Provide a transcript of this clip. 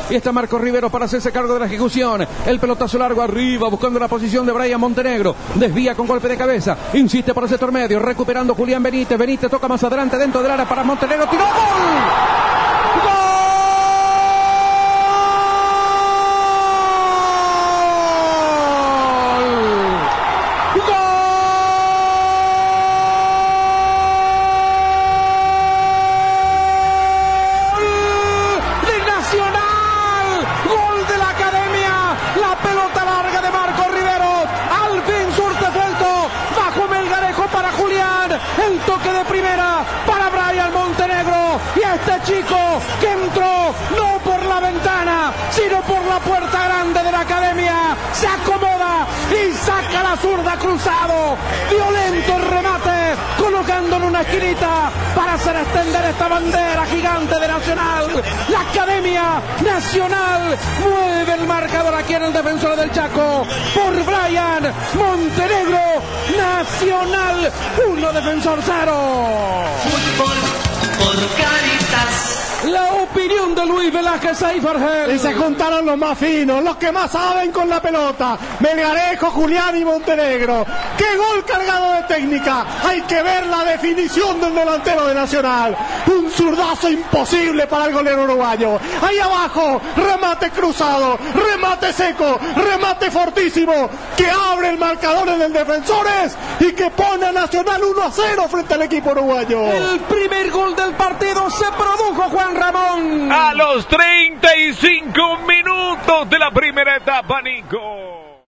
Y está Marco Rivero para hacerse cargo de la ejecución. El pelotazo largo arriba, buscando la posición de Brian Montenegro. Desvía con golpe de cabeza. Insiste por el sector medio, recuperando Julián Benítez. Benítez toca más adelante dentro del área para Montenegro. ¡Tiró! ¡Gol! ¡Gol! El toque de primera para Brian Montenegro y este chico que entró no por la ventana sino por la puerta grande de la academia, se acomoda y saca la zurda cruzado, violento el remate, colocándolo en una esquinita para hacer extender esta bandera gigante de Nacional. La Academia Nacional mueve el marcador aquí en el Defensor del Chaco por Brian Montenegro. Nacional 1, Defensor 0. Fútbol por Caritas. La opinión de Luis Velázquez Seifergel. Y se juntaron los más finos, los que más saben con la pelota. Melgarejo, Julián y Montenegro. ¡Qué gol cargado de técnica! Hay que ver la definición del delantero de Nacional. Un zurdazo imposible para el golero uruguayo. Ahí abajo, remate cruzado, remate seco, remate fortísimo, que abre el marcador en el Defensores y que pone a Nacional 1-0 frente al equipo uruguayo. El primer gol del partido se produjo, Juan Ramón. A los 35 minutos de la primera etapa, Nico.